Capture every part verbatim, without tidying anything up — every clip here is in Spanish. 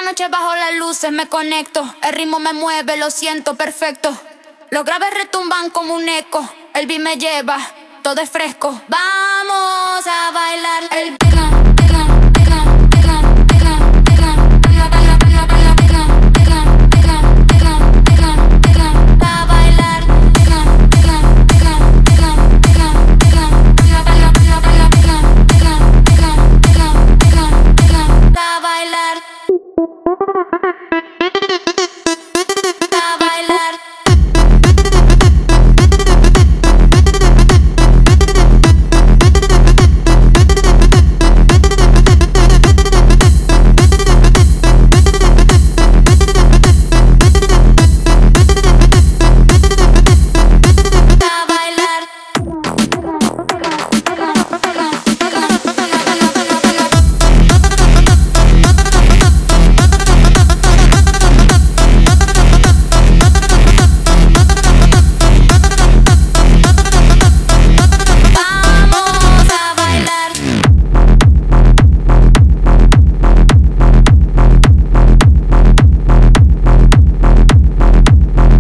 noche bajo las luces me conecto, el ritmo me mueve, lo siento perfecto. Los graves retumban como un eco, el beat me lleva, todo es fresco. Vamos a bailar el tecno, tecno, tecno, tecno, tecno, tecno, tecno, tecno, tecno, tecno, tecno, tecno, tecno, tecno, tecno, a bailar tecno, tecno, tecno, tecno, tecno, tecno, tecno, tecno, tecno, tecno, tecno, tecno, tecno, tecno, a bailar.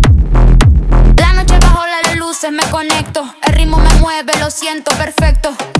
Me conecto, el ritmo me mueve, lo siento perfecto.